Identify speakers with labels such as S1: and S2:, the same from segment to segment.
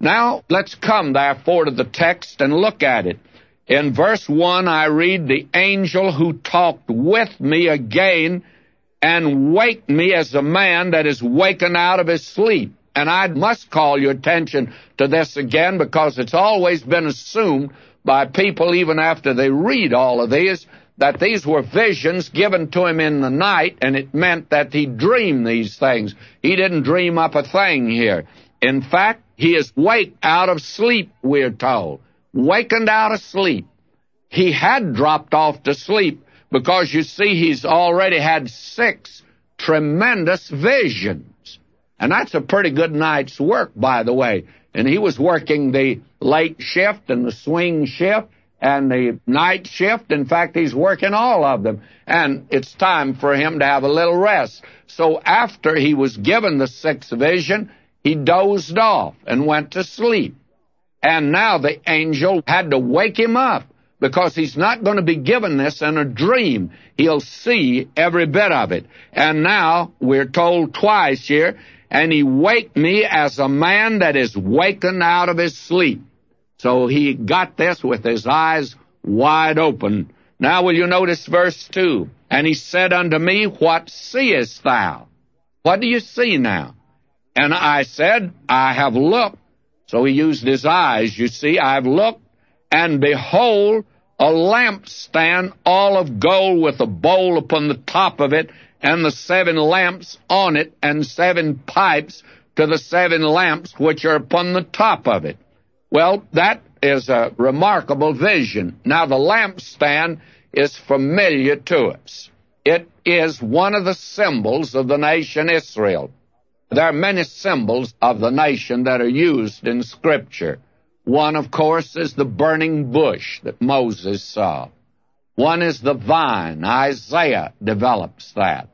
S1: Now, let's come, therefore, to the text and look at it. In verse 1, I read, "The angel who talked with me again and waked me as a man that is wakened out of his sleep." And I must call your attention to this again, because it's always been assumed by people, even after they read all of these, that these were visions given to him in the night, and it meant that he dreamed these things. He didn't dream up a thing here. In fact, he is waked out of sleep, we're told. Wakened out of sleep. He had dropped off to sleep, because you see he's already had 6 tremendous visions. And that's a pretty good night's work, by the way. And he was working the late shift and the swing shift and the night shift. In fact, he's working all of them. And it's time for him to have a little rest. So after he was given the 6th vision, he dozed off and went to sleep. And now the angel had to wake him up, because he's not going to be given this in a dream. He'll see every bit of it. And now we're told twice here, "And he waked me as a man that is wakened out of his sleep." So he got this with his eyes wide open. Now will you notice verse 2? "And he said unto me, What seest thou?" What do you see now? And I said, "I have looked." So he used his eyes, you see. "I've looked, and behold, a lampstand all of gold, with a bowl upon the top of it, and the 7 lamps on it, and 7 pipes to the 7 lamps which are upon the top of it." Well, that is a remarkable vision. Now, the lampstand is familiar to us. It is one of the symbols of the nation Israel. There are many symbols of the nation that are used in Scripture. One, of course, is the burning bush that Moses saw. One is the vine. Isaiah develops that.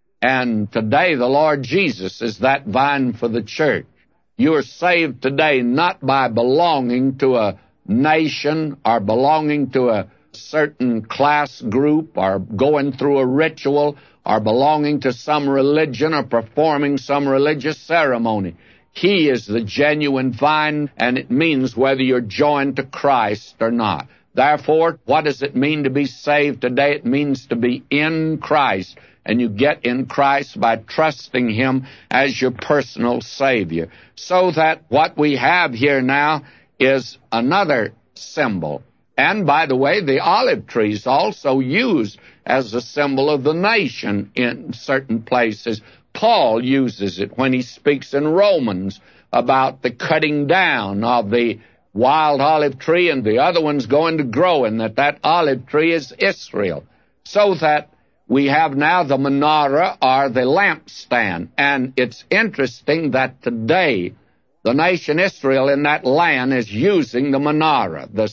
S1: And today the Lord Jesus is that vine for the church. You are saved today not by belonging to a nation or belonging to a certain class group or going through a ritual or belonging to some religion or performing some religious ceremony. He is the genuine vine, and it means whether you're joined to Christ or not. Therefore, what does it mean to be saved today? It means to be in Christ, and you get in Christ by trusting Him as your personal Savior. So that what we have here now is another symbol. And, by the way, the olive tree is also used as a symbol of the nation in certain places. Paul uses it when he speaks in Romans about the cutting down of the wild olive tree and the other one's going to grow, and that olive tree is Israel. So that we have now the menorah, or the lampstand. And it's interesting that today the nation Israel in that land is using the menorah, the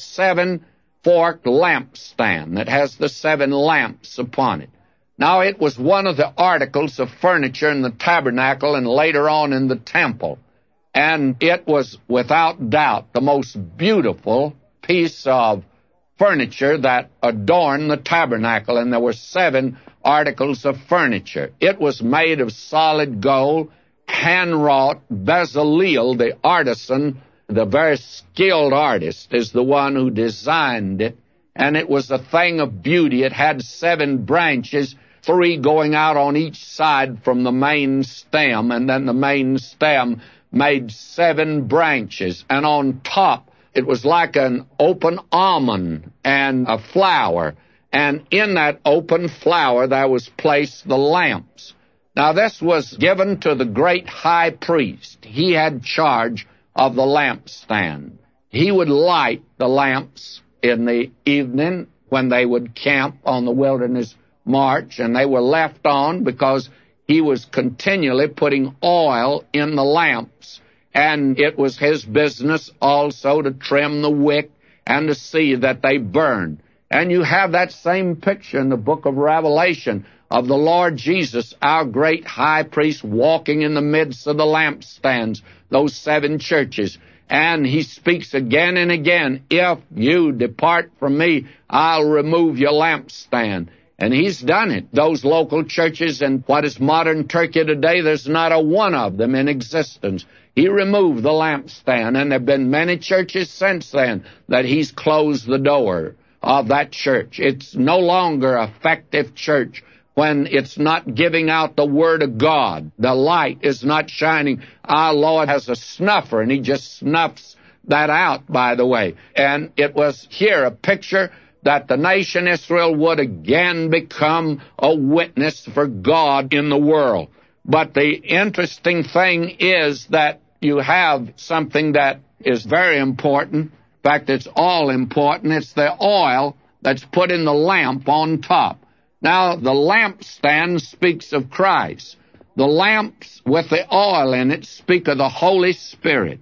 S1: 7-forked lampstand that has the 7 lamps upon it. Now, it was one of the articles of furniture in the tabernacle and later on in the temple. And it was, without doubt, the most beautiful piece of furniture that adorned the tabernacle. And there were 7 articles of furniture. It was made of solid gold, hand-wrought. Bezaleel, the artisan, the very skilled artist, is the one who designed it. And it was a thing of beauty. It had 7 branches, 3 going out on each side from the main stem, and then the main stem made 7 branches. And on top, it was like an open almond and a flower. And in that open flower, there was placed the lamps. Now, this was given to the great high priest. He had charge of the lampstand. He would light the lamps in the evening when they would camp on the wilderness march, and they were left on because he was continually putting oil in the lamps. And it was his business also to trim the wick and to see that they burned. And you have that same picture in the book of Revelation of the Lord Jesus, our great high priest, walking in the midst of the lampstands, those 7 churches. And he speaks again and again, "If you depart from me, I'll remove your lampstand." And he's done it. Those local churches in what is modern Turkey today, there's not a one of them in existence. He removed the lampstand, and there have been many churches since then that he's closed the door of that church. It's no longer an effective church when it's not giving out the Word of God. The light is not shining. Our Lord has a snuffer, and he just snuffs that out, by the way. And it was here a picture that the nation Israel would again become a witness for God in the world. But the interesting thing is that you have something that is very important. In fact, it's all important. It's the oil that's put in the lamp on top. Now, the lampstand speaks of Christ. The lamps with the oil in it speak of the Holy Spirit.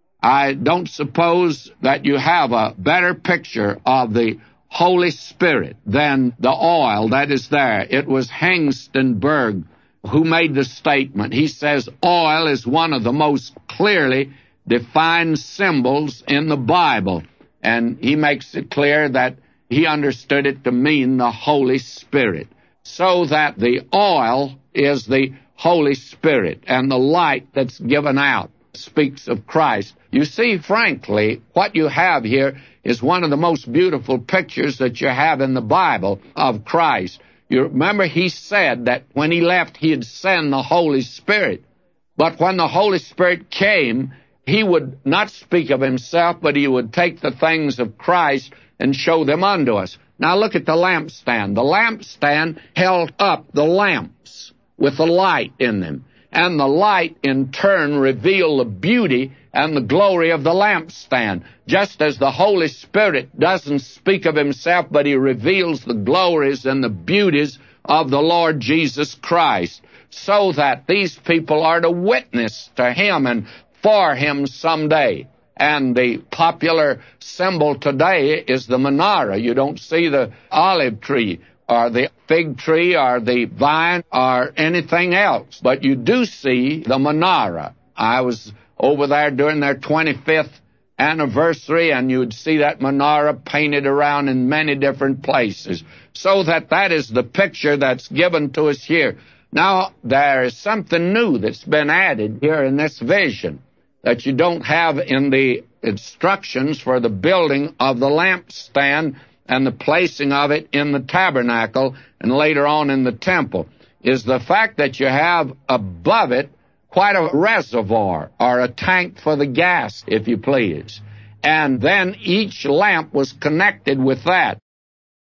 S1: I don't suppose that you have a better picture of the Holy Spirit than the oil that is there. It was Hengstenberg who made the statement. He says oil is one of the most clearly defined symbols in the Bible, and he makes it clear that he understood it to mean the Holy Spirit, so that the oil is the Holy Spirit, and the light that's given out speaks of Christ. You see, frankly, what you have here is one of the most beautiful pictures that you have in the Bible of Christ. You remember he said that when he left, he'd send the Holy Spirit. But when the Holy Spirit came, he would not speak of himself, but he would take the things of Christ and show them unto us. Now look at the lampstand. The lampstand held up the lamps with the light in them. And the light, in turn, revealed the beauty and the glory of the lampstand. Just as the Holy Spirit doesn't speak of himself, but he reveals the glories and the beauties of the Lord Jesus Christ, so that these people are to witness to him and for him someday. And the popular symbol today is the menorah. You don't see the olive tree or the fig tree or the vine or anything else, but you do see the menorah. I was over there during their 25th anniversary, and you would see that menorah painted around in many different places, so that is the picture that's given to us here. Now, there is something new that's been added here in this vision that you don't have in the instructions for the building of the lampstand and the placing of it in the tabernacle and later on in the temple, is the fact that you have above it quite a reservoir or a tank for the gas, if you please. And then each lamp was connected with that.